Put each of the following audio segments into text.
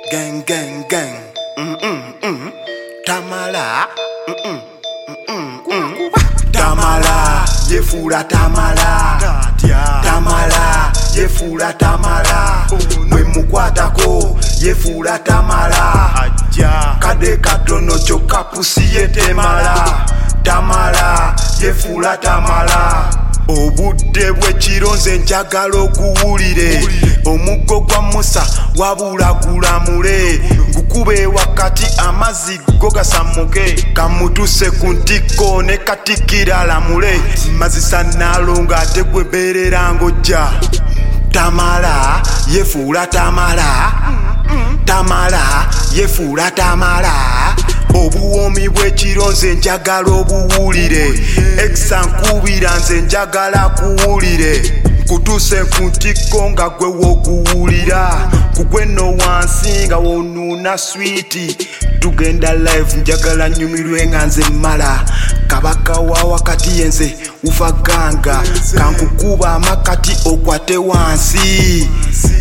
Gang, gang, gang. Tamala. Tamala. Yefula Tamala. Tamala. Yefula Tamala. Mwe mukwatako. Yefula Tamala. Kade katono choka pusi yetemala. Tamala. Yefula Tamala. Obudde bw'ekiro nze njagala okuwulire omuggo gwa Musa wabula gulamule ngukube wakati amazzi go gasamuke kamutuse ku ntikko ne katikira lamule mazisa nalonga ate gwe beerera ngojja Tamala yefuula Tamala Tamala yefuula Tamala obuwomi bw'ekiro nze njagala obuwulire ekisa nkubira nze njagala kuwulire nkutuse ku ntikko nga gwe wokuwulira kugwe no wansi nga wonuna switi tugenda live njagala nyumirwe nga nze mala kabaka wa wakati yenze ufa ganga kankukuba amakati okwate wansi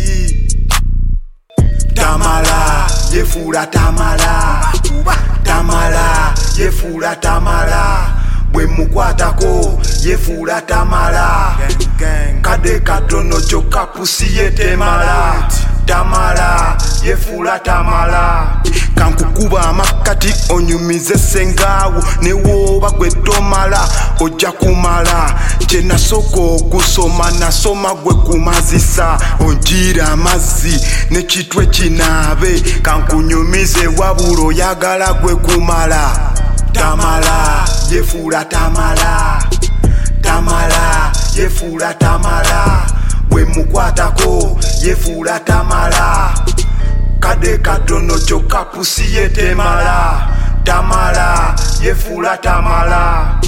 Tamala yefuula Tamala Tamala yefuula Tamala bwe mukwatako yefuula Tamala kade katono kyokka pusi yetemala Tamala yefuula Tamala kankukuba amakati onyumize sengawo ne woba gwe tomala ojja kumala kye nasooka okusoma nasoma gwe kumazisa onjira amazzi n'ekitwe kinaabe kankunyumize wabula oyagala gwe kumala Tamala yefuula Tamala Tamala yefuula Tamala bwe mukwatako yefuula Tamala kade katono kyokka pusi yetemala Tamala yefuula Tamala